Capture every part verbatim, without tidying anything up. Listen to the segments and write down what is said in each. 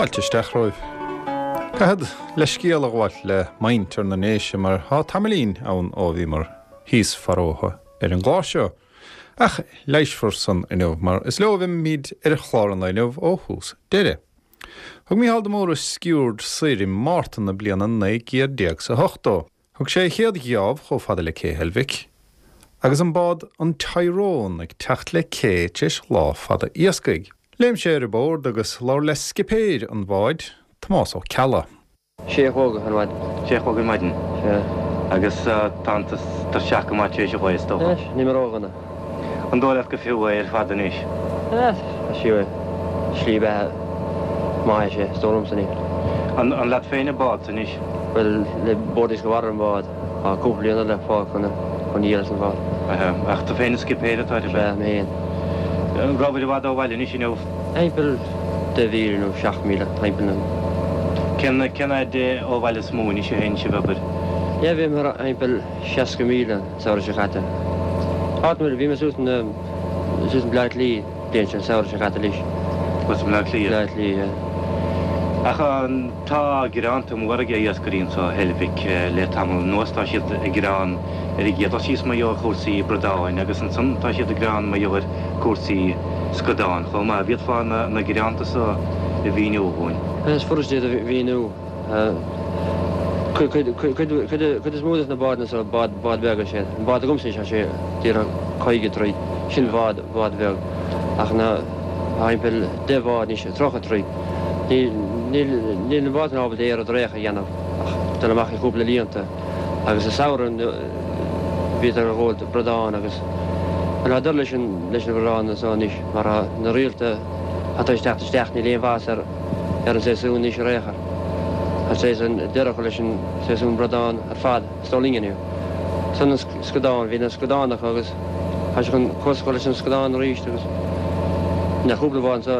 Fáilteisteach roimh. Cad le scéal a gháil le maintar na néise mar há tamilín ann ó bhí mar híos farótha ar an gláiseo. Ach leisfur san inmh mar is leo bhím míad ar a chláran inmh ó hús deire. Thug mí halda mór sciúrd saoirí Martin na bliana na géar déag sa hochtó. Thug sé chéad gheamh cho fada le cé helmhic. Agus an bád an Tyrone ag techt le cé teis lá fada iascaig. Léim sé ar bord agus lár le scipéir an bháid Tomás ó Cella. Sé hóga an bhaid. Sé hóga maidin. Agus tantas tar seach go máte sé bhaid tó. Yes, ní mar óganna. An dóileh go fiú ar fada níos. Yes, siú slí be mai sé stóm san ní. An an leat féin a bád san níos. Wel le bordis go war an bád. A cúplaíonna le fá chuna chun íal san bád. Ach tá féin a scipéir atá Be méon. Robert i bhd ó bhaile níos inmh. Eimpel de bhír nó seach míle eimpel nó. Cenna cenna de ó bhaile smó ní sé héin se bhabar. Ja bhí mar eimpel seaca míle saoir se chatte. Hat mar bhí mar sútan sútan bleit lí déint se saoir se chatte lís. Was me lí. Bleit lí, ja. Ach an tá gráanta mhuaige iascarín sa helmhic le tamil nóstá siad i grán ar i gcéad síos mai ó chósaí Bradáin agus an san tá siad a grán mai ó chósaí Scodáin. Chá má bhíad fá na na gráanta sa i bhíú bhúin. Es furste a bhíú. Chud is múdas na bádna sa bád bád bega sé. Bád a gomsa sé tíar a caige troid sin bhád bád beg. Ach na eimpel de bhád ní sé trocha troid. Níl na bád ábal éar a drécha dhéanamh. Ach duna amach i cúpla líonta. Agus a saoran bhí ar a ghóil Bradáin agus. An a leis leis na bhrán na sáis mar na rialta atá isteach isteach ní léon bhás ar ar an séún níos réchar. A sé an deirech leis an séún Bradáin ar fad stolingeniu. San na Scodáin hí na Scodáinach agus a chun cosá leis an Scodáin ríist agus na chúpla bháin sa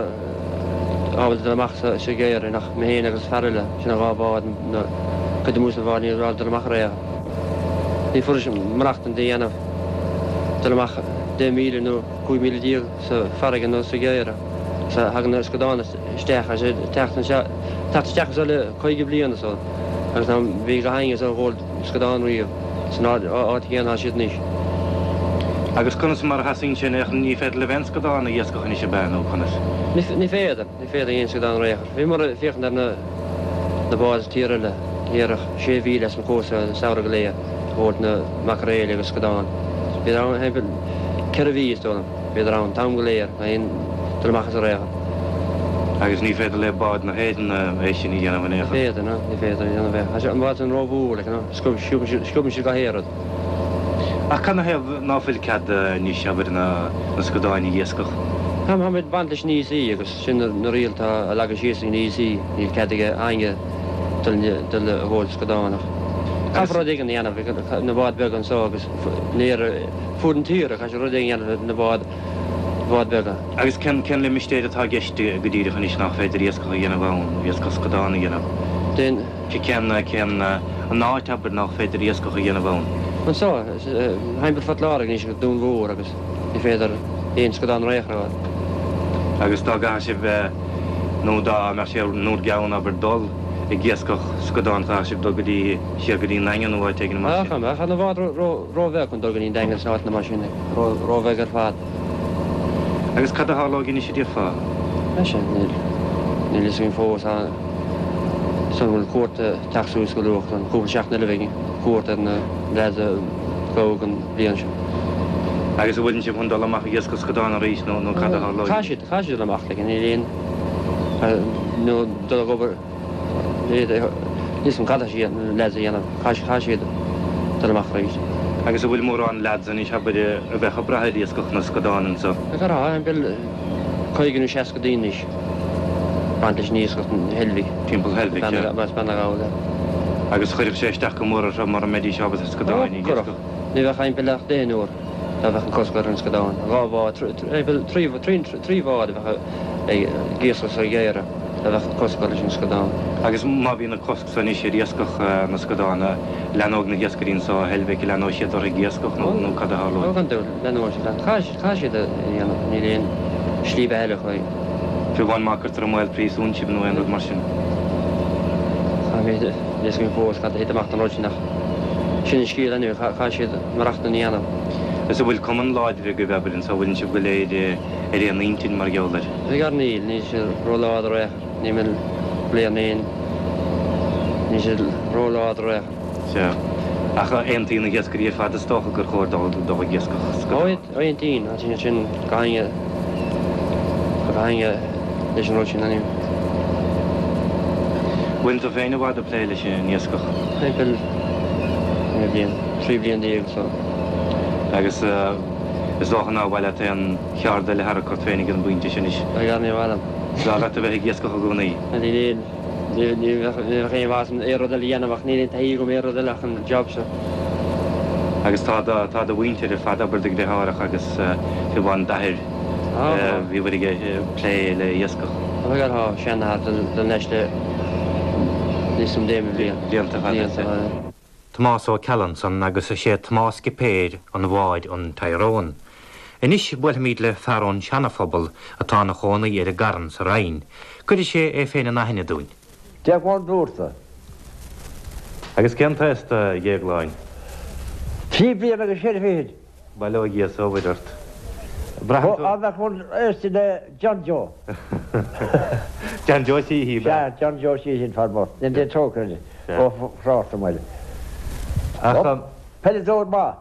ábal amach sé géir nach méhéana agus ferrile sin a gábád na chud mús bháin í ráil amach réa. Ní fu marachtan dé dhéanamh amach de míle nó cúi míle díal sa fargan nó sa géire. Sa hagan na Scodáin isteach a sé teachtan se teach sa le chuige bliana sa. Agus ná bhí go hainge a ghóil Scodáin riomh san áit chéaná siad níos. Agus chunas mar hasín sin ach ní féad le bhain Scodáin a dhéascach ní sé ben ó chunas. Ní féidir, ní féidir dhéon Scodáin réchar. Bhí mar féchan ar na na bád tíre le tíarach sé bhí leis an cósa saoire go léa ghóil na macréile agus Scodáin. Bhí an heimpel ceir a bhí istólam. Bhí an tam go léir a on tulmachchas a réchar. Agus ní féidir le bád na héan é sin í dhéanamh écha. Féidir ná, ní féidir dhéanamh bheith. An bád an róbú le scubann si go héad. Ach canna heh náfuil cad níos seabar na Scodáin i dhéascach. Ham ha mit band leis níos í agus sin na rialta a legus síos í níos í níl ceige ainge dul a ghóil Scodáinach. Cafra digan dhéanamh na bád beg an sá agus léir fúdan tíre a sé ruding dhéanamh na bád bád bega. Agus cen cen le mistéad atá geiste go dtíireach níos nach féidir dhéascach a dhéanamh ann, dhéascach Scodáin a dhéanamh. Den Ci cen cen an náiteabair nach féidir dhéascach a dhéanamh ann. an sá heimpel fat lára níos go dún bhór agus ní féidir éon Scodáin réchar. Agus tá ga sib nó dá mar sé nó geann aber dul i ghéascach Scodáin tá sib do go dtí siar go dtí naingan nó bhaid teagin mar sin. Cha na bhád róbheith chun dogan í daingan sáit na masisiúna róbheith ar fad. Agus cad a hálógin ní sé dtíar fá. Sin ní lis gin fós san bhfuil cuairta taxús go lucht an cúpla seach na lehigin cuairt ar na leise cógan blian sin. Agus bhfuiln si chun dul amach a dhéascach Scodáin a rís nó cad a hálógin. Chaisiid chaisiid amach le ní léon nó dul gobar níos an cad sí leise dhéanamh chaisiid dul amach rís. Agus bhfuil mór an leadsa ní seabair a bheith a brathe dhéascach na Scodáin sa. Gar an bil chuigeanú seaca go daois band leis níos go helmhic. Timppel helmhic, ja. Mas spanna gáil. Agus chuirh sé isteach go mór mar a médí seabas a Scodáin í dhéascach. Ní bheith heimpelach déan uair tá bheith an coscar an Scodáin. Gábhá trí bhád bheith géascach ar géire tá bheith coscar leis an Scodáin. Agus má bhí na cosc san is sé dhéascach na Scodáin leanóg na dhéascarín sa helmhic i leanó siad ar a dhéascach nó cad a hálógin. Ó gan dúil leanó sé lean. Chaisiad a dhéanamh ní léon slí bheile chuig. Fi bhain macr tar mhail prís ún sib nó an rud mar sin. Cha mé leis go fós cha hit amach an roisin nach sin scíal anú cha siad marachta níanam. Is bhfuil cuman láid bhí go bhebrinn sa bhfuiln sib go léad ar an intin mar geoldar. Bhí gar níl ní sé rólád réach ní mil blian éon ní sé rólád réach. Se acha aontaí na gceascarí fad is tócha gur chóir dó dó gceascach. Óid aontín a sin sin gainge gainge leis an roisin anú. Bhain a féin a bhd a plé leis an gceascach. Pepil mé blian trí blian díag so. Agus is dóchan á bhile an chearda le har chu féinnig an buinte sin is. Bhí gar ní bhlam. Dá le a bheith gceascach a gúnaí. A dí léon ní ré bhás an érodal dhéanamach ní taí go érodalach an job se. Agus tá tá a bhaintear a fad aber de háireach agus fi bhain dathir bhí bhar lé le dheascach. Bhí gar há seanna le neiste níos déime blian. Blianta fad. Tomás ó Callanson agus a sé Tomás Gipéir an bháid an Tyrone. Inis buil míad le fearrón seanafobal atá na chóna ar a garan sa rain. Cuidir sé é féin na hinine dúin. Deag bháin dúirta. Agus ceanta is dhéagláin. Tí blian agus sé féid. Ba le gíos óhaidirt. A bheith chun éiste le John Joe. John Joe sí hí. Se John Joe sí sin farmór. Ní dé tócraide ó frásta meile. Pedadór má.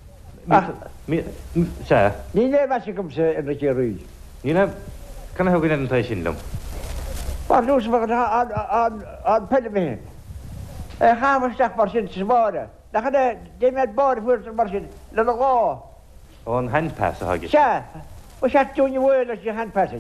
Se? Ní le me gom se in ché rúid. Ní can ha gin an sin lom. Mar lús an pedamé. E chamarsteach mar sin smáre. Nach dé me bar fuir mar sin le gá. Ó an handpass a hagin. Se, o se túni bhile sé handpassin.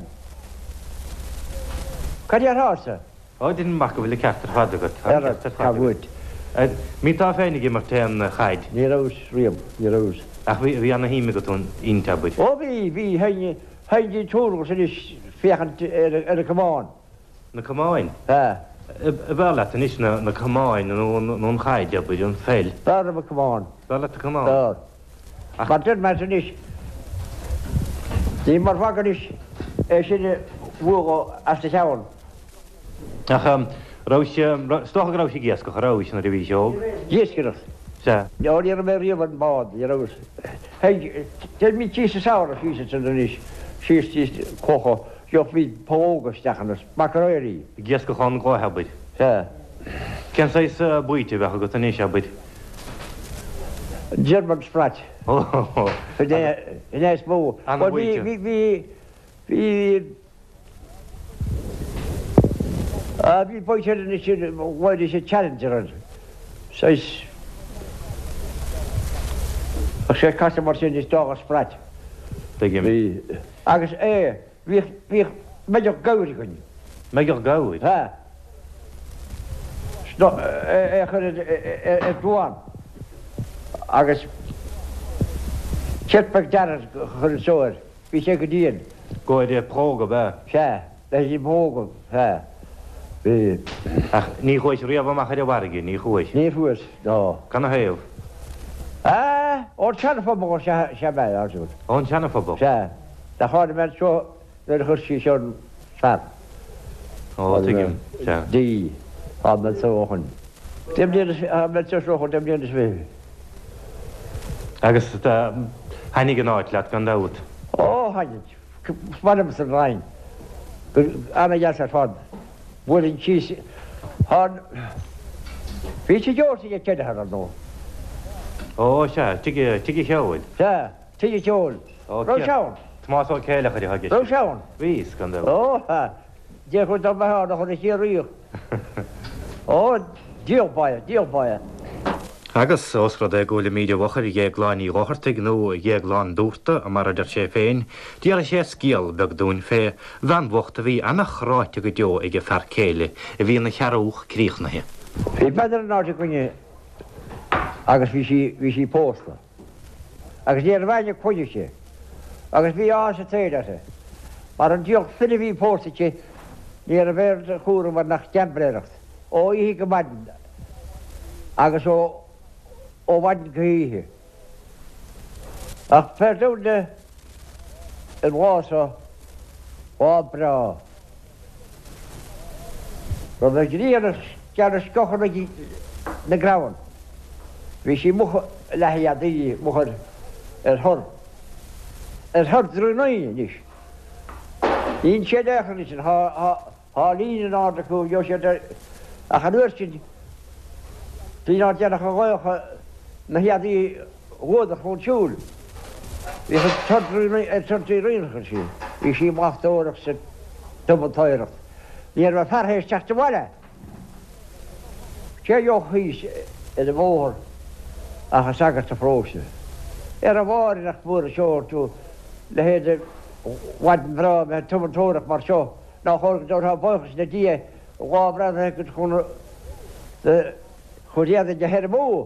Cad ar hása? Ó din mac go bhfuil ceachtar fad agat. Tá bhúid. Mí tá féinnig mar te an chaid. Ní rás riam, ní rás. Ach bhí anna híime go tún intabbuid. Ó bhí bhí haine haine túr sin is féchan ar a cumáin. Na cumáin? Tá. Bhela an is na cumáin nó chaid abbuid an féil. Dá a cumáin. Bhela a cumáin? Dá. Mar dyn me sin is. Dí mar fagan is é sin bhuaá as de teáin. Ach stocha rá sé ggéasca chu rá na rihí seo? Díosciras. Se? Neáil ar mé riomh an bád i rás. Te mí tí sa saoir a físa san is síos tí cocha jo bhí pógas dechanas macaréirí. Ggéasca chun gáthebuid. Se. Cen sais buite bhecha go tanéis sebuid? German sprat. Oh. Inéis mó. Anna buite. Bhí bhí bhí A bhí buite is bhhaid sé challenger an. Sais a sé casta mar sin is dága sprat. Bhí. Agus é bhí meidir gairí gonne. Meidir gairid? Ha. É chud é dúán. Agus Chetpeg darar chun sóir. Bhí sé go díon. Góid é próga bheith. Se, leis í mógam. Ha. Ach ní chuis riamh amach ar bharige, ní chuis. Ní fuas, ná. Can héamh? Ah, ó teanafabal se bheith áú. Ón teanafabal? Se. Tá cháda me seo ar a chusí seán fan. Ó, tuigim. Se. Dí, á me sóchan. Dim díana me sóchan, dim díana svih. Agus hanig an áit leat gan dáút. Ó, hainit. Smadam san rain. Anna jas ar fad. Bwylyn chis. Han... Fi ti jós i cedd ar nó. Ó, se, tigi cheáid. Se, ti jól. Ró seán. Tomás ó céilech ar hagis. Ró seán. Vís gan dáút. Ó, ha. Dé chud am bheá nach chun is sé ríoch. Ó, díobáia, díobáia. Agus osrad é ggóla míide bhachar i dhéagláin í ghairtaigh nó dhéagláin dúirta a mar idir sé féin, díar sé scíal beag dún fé bhean bhachta bhí annach ráite go deo ag fear céile a bhí na chearúch críochnathe. Bhí beidir an áte gonne agus bhí sí pósta. Agus dé ar bhaine chuide sé. Agus bhí á sa téide. Mar an díoch finna bhí pósta sé ní ar a bhéir chúra mar nach deambréireacht. Ó hí go maidin. Agus ó ó bhain go híthe. Ach perdúne an bhása á brá Ro bheith ríanach cear scochar na grawan. Bhí sí mucha lehiadaí muchar ar thor. Ar thor drúnaí níos. Ín sé dechan is há lín an áda chu jo sé a chanuirsin tí ná deannach a gáocha na hiadaí hódach chun siúl. Bhí tuirtí riinechar sí. Bhí sí machtóireach sa dubatáireach. Ní ar bheith ferthééis teachta bhile. sé jo hís in de mór a sagart a fróse. Er a bhar nach búr a seoir tú le héidir waden bra me tumatóach mar seo ná chóir ha bochas na dia ghábra go chun chodéad de her mó.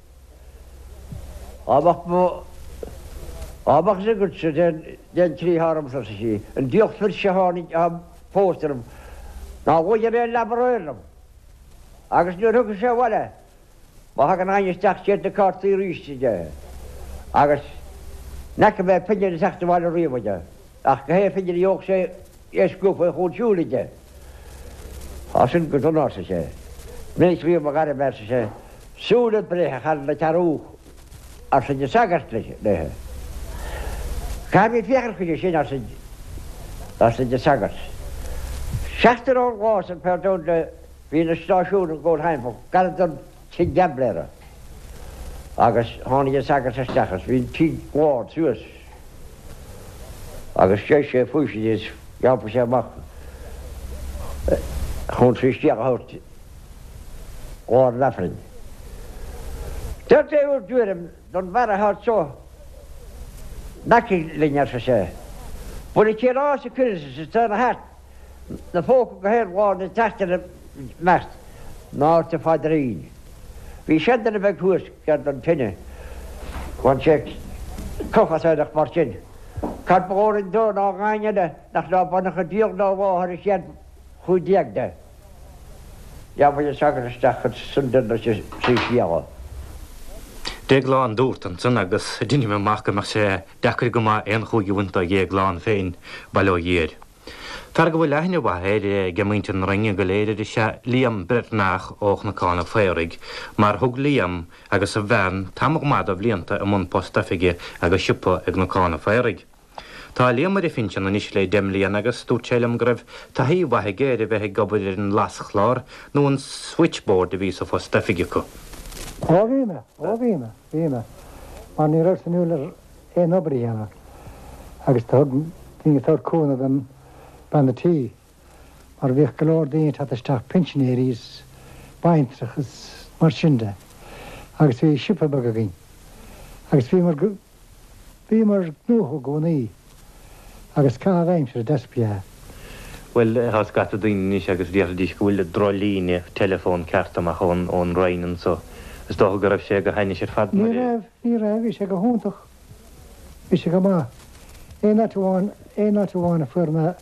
Abach Abach sé gut se den trí harm sa sí. An diocht fir se hánig a pósterm ná bhide ré labarm. Agus nu thug sé bhile, má ha an aisteach sé na cartaí ríiste de. Agus nece bheith pinne seachta bhile riomide, ach go hé pinne dheoch sé éisgrúpa chónsúlaide. Tá sin go donnása sé. Minic rí a gar me sé súla brethe chan le tarú ar sin de sagart lethe. Ca mí fiachar chuide sin ar sin de sagart. Seachtar ó gás an perdún le hí na stáisiún an ggóil haimfo, galadon tí gabléire. Agus tháinig sagart stachas, hín tí ghád suas. Agus sé sé fuisi is geapa sé amach chun trísteach a hort ghád lefrin. Dúirt é úr dúirim don bhar a hát seo naci línear sa sé. Buna tí rá sa cuirsa sa tána hat na fóca go héir ghád na teachta na mecht ná ta fadarín. Bhí seanna bheith thuas gar don tinine chuan sé cochasáideach mar sin. Cad bhórin dó ná gáineide nach ná bannach a díoch ná bháthar a séad chuideag de. Ja bhfuil sagar isteach sundan na sí siaga. Déag lán dúirtan san agus duine me macha mar sé dechar go má an chuúgi bhainta dhéag lán féin bailó dhéir. Tar go bhfuil leithne bhahéir gemuinte an ringe go léidir se líam bretnach óch na cána férig, mar thug líam agus a bhean tam mad a bblianta am mún postafige agus siúpa ag na cána férig. Tá líamar i finse na níos le demlíon agus dúirtéilem go raibh taí bhathe géir a bheith gobair an laschlár nó an switchboard a bhí sa postafige go. Ó bhíime, ó bhíime, bhíime. Mar ní raibh san úlar é obair dhéanana agus tá tíine tá cúna an ban tí mar bhíoh go leir daon tá isteach pensionéirís baintrachas mar sinnde agus bhí sipa bag a bhín. Agus bhí mar bhí mar gnútha gcónaí agus cá bhaim se despia. Well, has gat a daoine níos agus díar dís go bhfuil drolíne telefón ceart amach ón ón rainan so. Is dó go raibh sé go haine sé fad Ní raibh, ní raibh, bhí sé go húntaach. Bhí sé go má. É nátuháin, é nátuháin a fuirna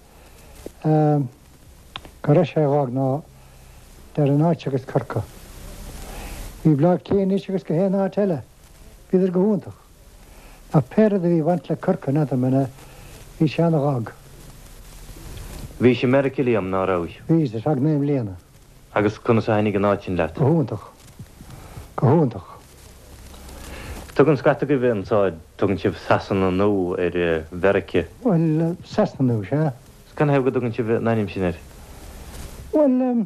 go raibh sé ghág ná dar an áit agus corca. Bhí blág céan is agus go hé ná teile. Bhí go húntaach. A péad a bhí bhaint le corca nada mena bhí sé anna gág. Bhí sé America líam ná ráis. Bhí sé ag néim léana. Agus chuna sa hainnig an áitin leat. Go húntaach. Go húntaach. Tugann scata go bhíon sáid tugann sibh sasan an nó ar Verice. Well, sasna nó sé. Scan hebh go tugann sibh naim sin ir? Well, um,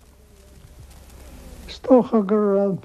stócha gur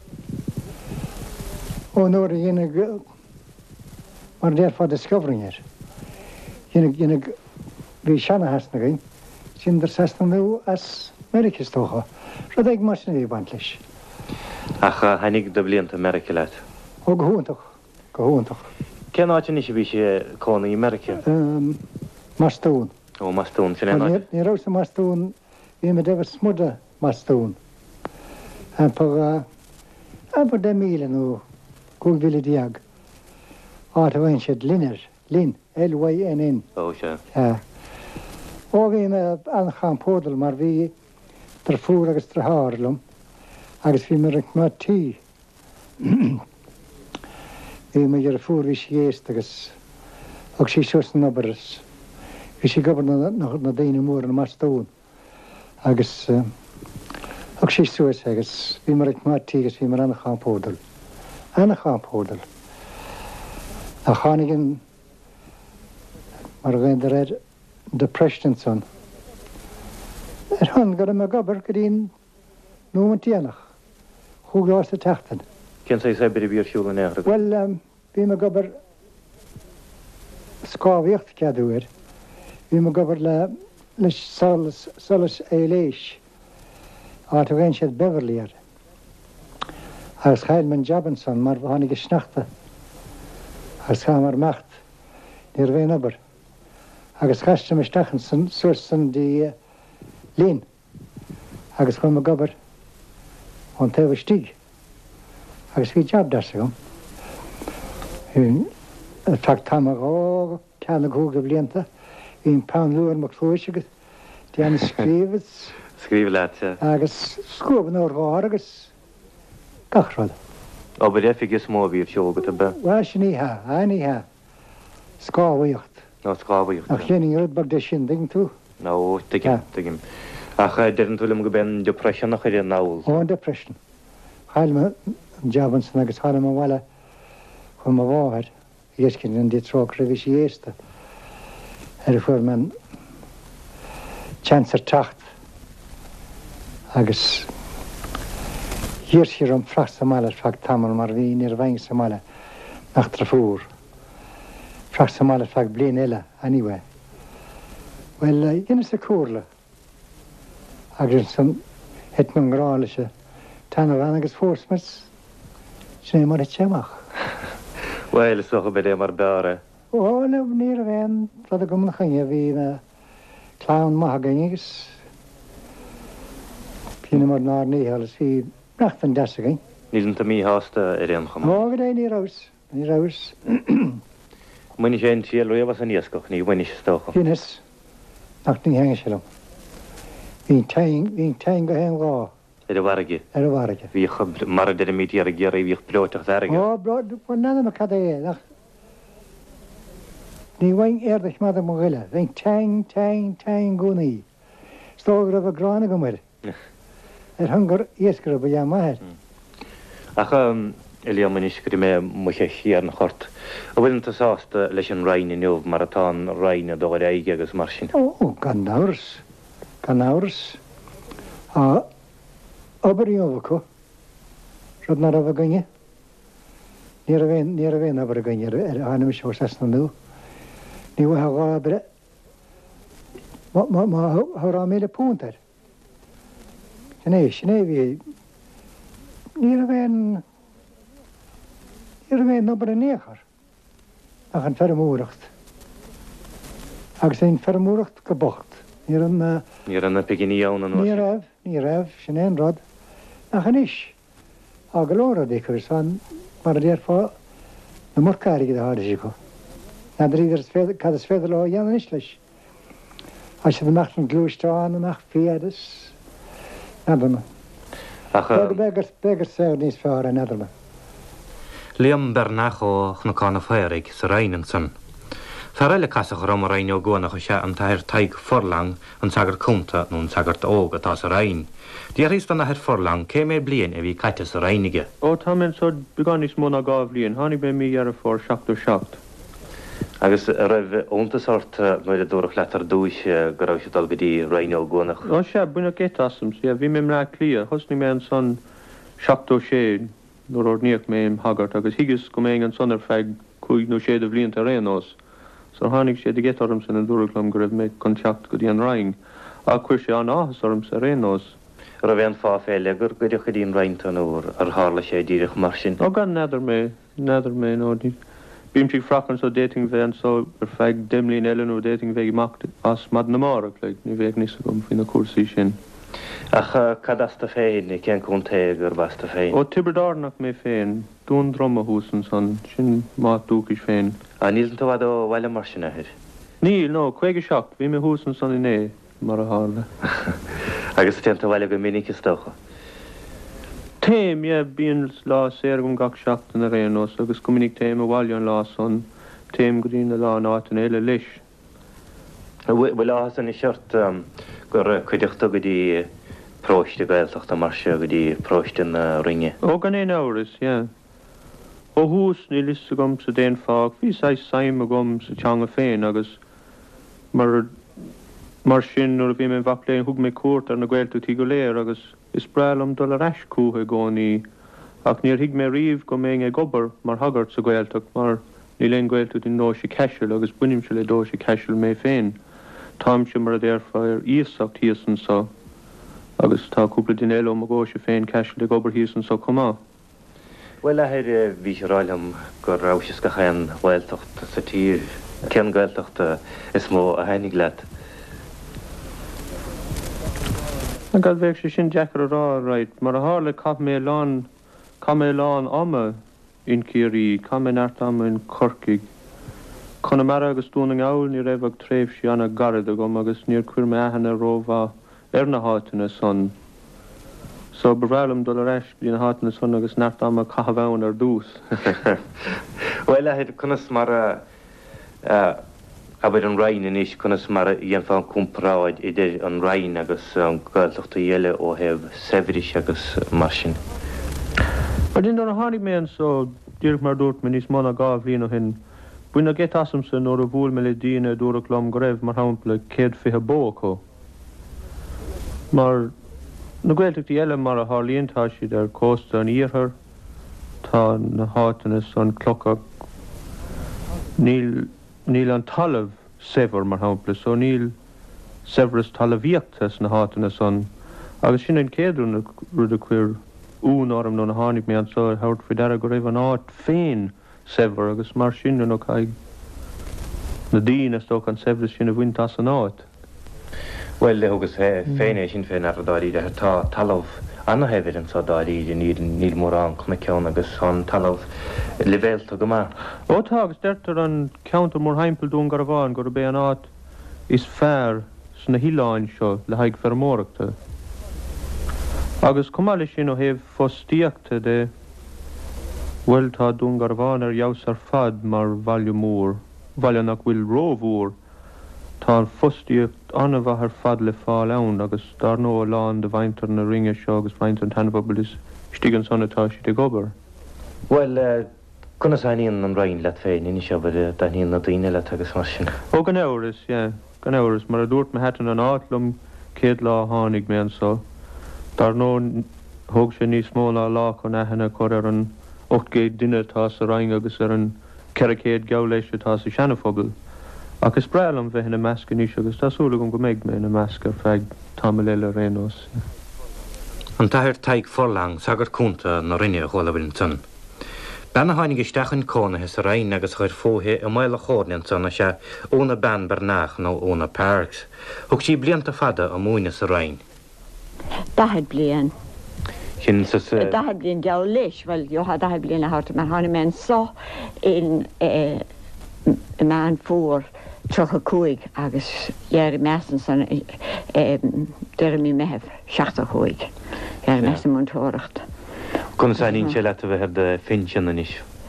ó nóir a dhéanag mar déir fá discovering ir. Dhéanag dhéanag bhí seanna hasna gain, sin dar sasna nó as America stócha. Rud ag mar sin bhí baint leis. Ach hainnig do blianta America leat. Ó go húntaach, go húntaach. Cén áitin is bhí sé cóna í America? Um, Mastún. Ó Mastún sin Ní áit. ní rás a Mastún, bhí me debh smuda Mastún. An pa an pa de míle nó gúil vile diag. Áta bhain siad Linner, Lin, L Y N N. Ó sé. Ja. Ó bhí me an champódal mar bhí tar fúr agus tar hárlum, agus bhí me rint má tí. Bhí me ar fúr bhí sé éist agus ag sí sos na obaras. Bhí sé gobar na daine mór na Mastún. Agus Ag sí suas agus bhí mar ag má tígus bhí mar anna champódal. Anna champódal. A chánigin mar bhain de réid depression son. Er hon go me gobar go dtíon nó an tíanach. Chúgás a teachtain. Cén sé sé beidir bhíor siúla neachra? Well, bhí me gobar scábhíocht ceadúir. Bhí me gobar le leis solas é léis. Á tu ghain siad Beverly ar. Agus chail man Jobinson mar bháinnig is snachta. Agus cha mar macht níor bhéin obair. Agus chaiste me stachan san suas san dí lín. Agus chuim me gobar an tebh stíg. Agus bhí job darsa gom. Hyn ffac tamach o ceanna cúga blianta. Hyn pan lúar mo clúis agus dian sgrífas. Scríomh leat, ja. Agus sgúban o'r gár agus gachrod. O, byd effi gys mô bhíor siúla go be? Wel, sy'n ni ha, a ni ha. Sgáhaíocht. No, scábhaíocht. Ach lénig ryd bag de sin ding tú. No, tygim, tygim. Ach, dyrn túlim go ben depression nach yr nawl. O, depression. Chael ma Jobinson agus chael ma wala chwn ma fawr. Iesgyn yn di tro crefis i eista. Er ffwr man chancer tacht. Agus hier sier om frach samala fag tamel mar vi nir vaing samala nach trafúr. Frach samala fag blin ella, anyway. Wel, uh, ynnes y cwrla. Agus som het man grale se tan of an agus fórsmas. Sne mar et semach. Wel, so go byd e mar bare. O, ne, nir a fen, rad a gymna chynge fi na clown mahagyngus. Pyn mar nar ni halas fi nacht yn dasagyn. Nid yn tymi hasta yr un chym. O, gyda ni raws, ni raws. Mwyn i sien ti elw efo sy'n iasgoch ni, wyn i stoch. Ynnes, nacht ni hengi silom. Fi'n taing, fi'n taing go hen gwa. Er y wargi. Er y warga. Fi chub mar ydyr y midi ar y gyr i fi'ch blotach ddarga. O, bro, dwi'n nana ma cada e. Nach... Ni wain erdych mada mo gila. Fi'n taing, taing, taing gwni. Stogr efo gran ag ymwyr. Er hyngur iesgr efo ia maher. Ach, Elia, mwyn isgri me mwysau chi ar yn chort. O, wedyn ta sast leis yn rhain i niof mar a tan rhain a dogor eigi agos marsin. O, gan nawrs. Gan nawrs. A... Aber i ofo Rod nar ofo gynnu. Nir a fein, nir a fein aber a gynnu er hanna mis o'r sasna nhw. Ni wa hawa aber. Ma, ma, ma, hawra mele pŵnt er. Sy'n ei, sy'n ei fi. Nir a fein... Nir a fein aber a nechar. Ach yn ffermwracht. Ag sy'n ffermwracht gybocht. Nir yn... Nir yn y pegini iawn yn oes. Nir ef, nir ef, sy'n ein rod. Ach yn ish. A galora di cwrs, fan mar dyr fo na morcari gyda hada si ko. Na dyr i'r cad ysfeddol o iawn yn islis. A sydd yn mach yn glwys drawn yn ach fiadus. Na dyma. Ach... Begar, begar sef nis fawr yn adrma. Liam bernach o chnocana ffaerig sy'n rhain yn syn. Farelle casach rom o rhain o gwanach o sia yn tair taig fforlang yn sagart cwnta nhw'n sagart og a tas y rhain. Di arys fan a her fforlang, ce me'r blien e fi caitas y rhainige? O, tamen so begonis mwna gaf blien, hannig be mi ar y ffor siacht o siacht. Agus rhaid ownta sort mwyd y dwrach letar dwys gyraw si dal gyddi rhain o gwanach. O, sia, bwyn o getasym, sia, fi mewn rhaid clia, hos ni mewn son siacht o sied, nôr o'r niach mewn hagart, agus higus go mewn son ar ffeg cwyd no sied o flien ta rein os. So hannig sied y getarym sy'n y dwrach lam gyda'r mewn contact gyddi an rhain. A cwyr si an ahas orym sy'n rein os. Rhaid fa ffelegur gydych ydyn rhain tan o'r ar harla sia dirich marsin. O, gan nedder me, nedder me, no, di. Bym ti ffrachan so dating fe, so yr ffeg dimlin elen o dating fe i macht as mad na marach, like, ni feg nis agam fin a cwrsi sin. Ach, cadasta fein, ni cen cwn teg ar basta fein. O, tiberdarnach me fein, dwi'n drama hwsyn son, sin mat dwkis fein. A nil yn tywad o wael y marsin ahir? Nil, no, cweg y siacht, fi me hwsyn son i ne, mar a harla. Agus ti'n tywal ag y minig ystawch? Têm, ie, bíon lá sér gom gach siacht yn yr ein os, agus gwmynig têm y walion lá son, têm gwydyn y lá nat yn eile lish. Wel, ahas yn i siart, gwr cwydych to gyda próiste gailteach a mar se go dtí próiste na ringe. Ó gan éon áras, yeah. Ó hús ní lis gom sa déon fág, hí sais saim a gom sa teanga féin agus mar mar sin nuair a bhí mé bhac léon thug mé cuairt ar na gailtú tí go léir agus is brelam dul a reis cútha gcónaí ach níor hiag mé riomh go mé é gobar mar hagart sa gailteach mar ní léon gailtú in dóise ceisiil agus bunim se le dóise ceisiil mé féin. Tám se mar a déirfáir íosacht híosan sa agus tá cúpla duine eile a ggóise féin ceisiil le gobar híosan sa comá. Well lehéir bhí sé ráilm gur ráis go chéan bhiltecht sa tír cean gailteachta is mó a hanig leat. Na gad bheith sé sin deachar a rá ráid, mar a hála cap mé lán cap mé lán ama in Ciarí, cap mé neart ama in Corcaigh. Chuna mar agus dúna áil ní raibh ag tréimh sí anna garad a gom agus níor cuir me ahanana rómha ar na hátainna son. So bhrealam dul a reis bí na hátainna son agus neart ama cahabhain ar dús. Well lehéir chunas mar a aber an rain in is kunnas mar yen fan kumpraid idir an rain agus an gailteachta dhéile ó heh severis agus marsin. But in a hánig mé so dúr mar dúirt me níos mána gá bhíon ó hin. Buine get asamsa nóair a bhúil me le díine dúra glom go raibh mar hampla céad fithe bócha. Mar na gailteachta dhéile mar a hálíonntá siad ar cósta an íorthar tá na hátainna san clocha níl Níl an talamh sever mar hampla, so níl severas talamhíochttas na hátainna son. Agus sin an céadú rud a cuir ún orm nó na hánig mé an so hairt fao deara go raibh an áit féin sever agus mar sin nó caig na dína tóg an severas sin a bhaintas an áit. Well agus féine sin féin ar a dáí de tá talamh anna hefyd yn so dáí níl níl mór an chuna ceann agus an talamh levéalta go mar. Ó tá agus deirtar an ceantar mór haimpel dún gar bháin gur bé an áit is fearr sna hiáin seo le haig fermórachta. Agus cumáile sin ó héh fostíochta de bhfuil tá dún gar bháin ar jaus ar fad mar bhaile mór, bhaile nach bhfuil rómhór tá fostíocht anna bheit ar fad le fáil ann agus dar nó lán de bhaintear na ringe seo agus bhaint an tanbabal is stígan sonnatá si de gobar. Well Conna saíon an rain le féin in seo bud daíon na daine le agus mar sin. Ó gan éras, yeah, gan éras, mar a dúirt me hetan an átlum céad lá tháinig mé an so. Dar nó thug sé níos mó ná lá chun aithena chuir ar an ocht géad duine tá sa raing agus ar an ceiricéad gealaise tá sa seanafobal. Agus brelam bheith na measca níos agus tásúla go go méid mé na measca feig táma leile rénos. An tair taig forlang sagar cúnta na rinne a chola bhín san. Benna hánig isteach an cóna hes a rain agus chuir fóthe i maiile chódnian san a se óna ben bernach nó óna parks. Thug sí blianta fada a múine sa rain. Dahad blian. Sin sa sa... Dahad blian deall leis, well, jo ha dahad blian a harta mar hána men so in y man fór trocha cúig agus iar mesan san dyr mi mehef siachta cúig. Iar mesan mwyn tóracht. Conna saíon sé le a bheit de fin sin an is.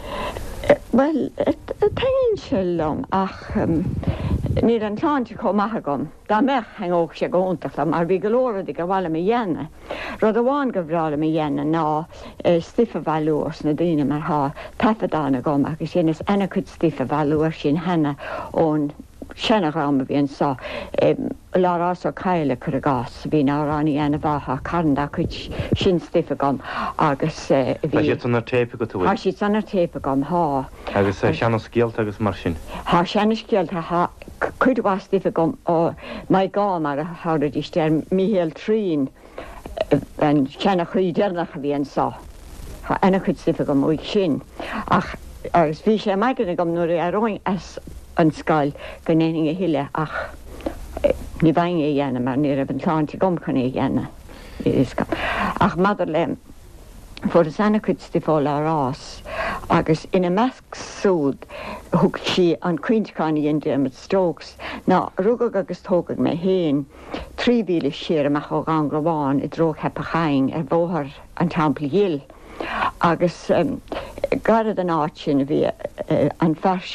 Well, tegin se lom ach ní an tláinte có maithe gom. Dá mech hang óg sé góntaach le mar bhí golóra go bhla me dhéanana. Rud a bháin go bhrála me dhéanana ná stifa bhúirs na daine mar há tafadána gom agus sin is ena chud stifa bhúir sin hena ón senarráma bhíon sa lárás ó caile chu a gás bhí nárání ana bhatha carnda chud sin stifa gom agus bhí an tépa go tú. Tá si san tépa gom há. Agus seanna scéalt agus mar sin. Tá seanna scéalt chuid bhá stifa gom ó mai gá mar a háda istéir míhéal trín an seanna chuí dearnach a bhíon sa. Tá ena chud stifa gom uig sin. Ach agus bhí sé maiganna gom nuair a roiin as an scail go néing a hiile ach ní bhain é dhéana mar ní raibh an tláinte gom chun é dhéana. Ach madidir le fór is anna chud stifáil árás agus ina measc súd thug si an cuintcáin dhéon Dermot Stokes ná rugad agus tógad me héin tríhíle siar amach ó gan globáin i dro hepa chaing ar bóthar an tampla dhéal. Agus um, garad an áit sin bhí uh, an fear seo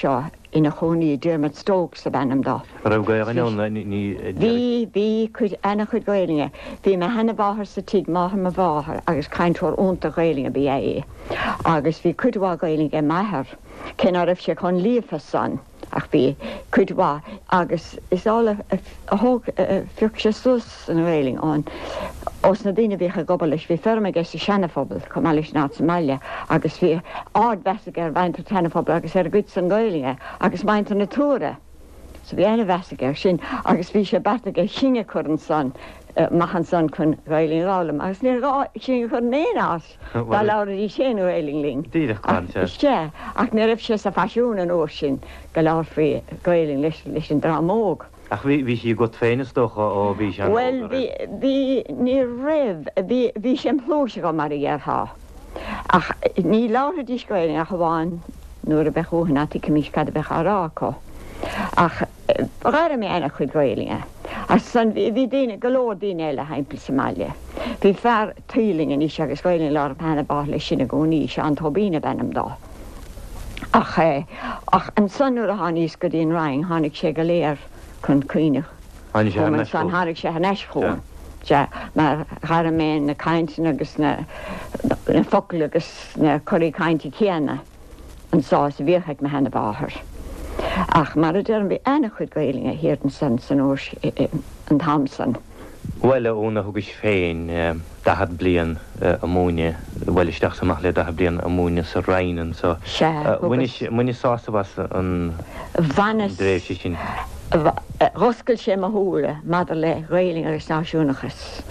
ina chónaí Dermot Stokes a bannam dá. Rah gair ní Bhí bhí chud ana chud Ghaelinge. Bhí me hena báthar sa tig máthar a bháthar agus cainteoir únta Ghaelinge bí é. Agus bhí chudhá Ghaelinge maithar cin á raibh sé chun líomhas san ach bhí chudhá agus is ála a thug fiúch sé sus an Ghaeling an os na daine bhí a gobal leis bhí ferma gus seanafobal cum leis ná Somália agus bhí ád bhesaige ar bhaintar tenafobal agus ar gut san Ghaelinge agus maintar na túra. So bhí ana bhesaige sin agus bhí sé bataige singe churan san maihan san chun Ghaeling rálam agus níor singe chun néás dá lára í sé Ghaeling ling. Iste ach ní raibh sé sa fasisiún an ó sin go láir faoi Ghaeling leis leis an drámóg. Ach bhí sí go féinstocha ó bhí se. Well bhí ní raibh bhí sé plóise go mar dhearthá. Ach ní lára dís Ghaeling a bháin nuair a bheithúhanna tí cumís cad a bheith aráá. Ach ráir mé ana chud Ghaelinge. As san bhí daine golóir daine eile heimpel Somália. Bhí fear tuiling in is agus Ghaeling lá hena bá lei sinna gcónaí se an tóbína bennam dá. Ach ach an sanúair a tháiníos go dtíon raing tháinig sé go léir chun cuoine. San tháinig sé an eiscón. Se mar chara mé na caiintin agus na focail agus na choirí caiintí céanna an sá sa bhíorchaid me hena báthar. Ach mar a derm bhí ana chud Ghaelinge hir an san san óis an Thamsan. Well óna thugus féin dahad blian amónia, well isteach amach le dahad blian amónia sa rainin, so muine sása was an dréif sé sin. Roscail sé a thuúla mad le Ghaeling agus náisiúnachas.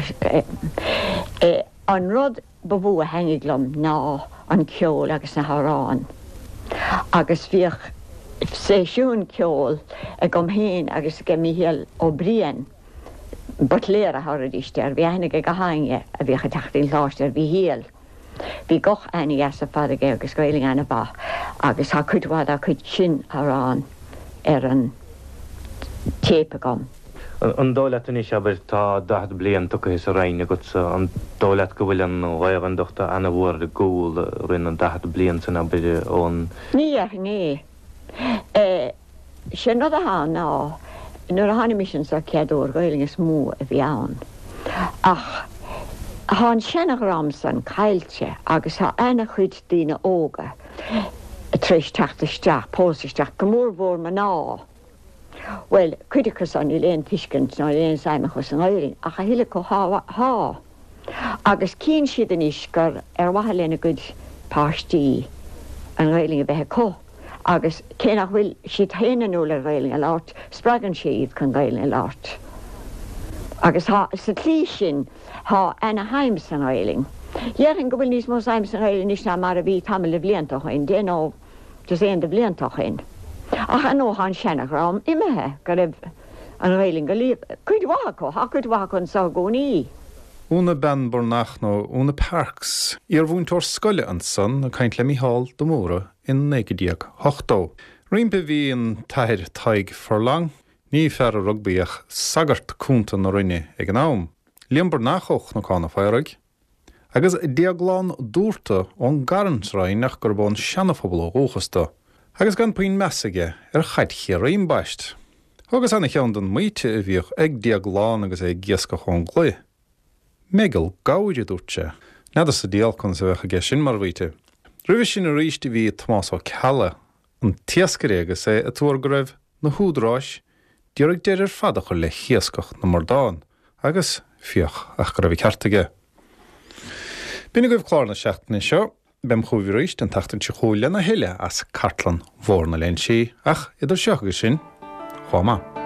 An rud ba bhú a hengiglam ná an ceol agus na Harán. Agus bhíoch séisiún ceol a gom héin agus go míhéal ó brian but léir a thradíiste bhí hanig go hainge a bhí a teachtaí láiste bhí héal. Bhí goch aine as a fad aige agus Ghaeling ana ba agus tá chudhád a chud sin arán ar an tépa gom. An dólat in is aber tá dahad blian tucha is a raine go an dólat go bhfuil an bhair an dochta ana bhór a gúil rin an dahad blian san abide ón. Ní ar ní. Sé nó a há ná nuair a hána mission sa ceadúir Ghaeling is mú a bhí ann. Ach há senach ramsan caiilte agus há ana chuid daoine óga a tríéis teachtasteach, pósasteach go mór bhór man ná. Well, cuidechas an i léon tuiscint ná léon saimachas an Ghaeling ach a hiile go há. Agus cín siad an iscar ar wathe lena gud páistí an Ghaeling a bheithe có. Agus cénach bhfuil siad héananú le Ghaeling a láirt, spragan siad chun Ghaeling a láirt. Agus sa tlí sin há ana haim san Ghaeling. Dhearan go bhfuil níos mó haim san Ghaeling is ná mar a bhí tamil le bliantachain, déanó dus éon de bliantachain. Ach an óhan senach rám imethe go raibh an Ghaeling go líomh. Cuid bhaco, ha cuid bhaco an sa gcónaí. Úna ben bor nach nó úna parks ar bhúntóir scoile an san a caint le míhall do móra in négadíag hochtó. Rimpe bhí an tair taig forlang, ní fer a rugbíach sagart cúnta na rinne ag an nám. Líon bor nachoch na cána feireg. Agus diaglán dúrta ón garansráin nach gur bón seanafobal ó óchasta. Agus gan puin mesaige ar chaid chéiríon baist. Agus anna cheann don muite a bhíoch ag diaglán agus ag giasca chun glé. Megel gáide dúirte, nedas a díalcon sa bheitcha geis sin mar bhíte. Rúbh sin a ríiste bhí Tomás ó Calla, an tiascarí agus é a túir go raibh na húdráis, dearg déir ar fada chu le chiascach na mardáin, agus fioch ach go raibh ceartaige. Bína goibh chlár na seachtainna seo, bem chúbhí ríist an tachtain si chúile na heile as cartlan mhór na len si, ach idir seach agus sin, chomá.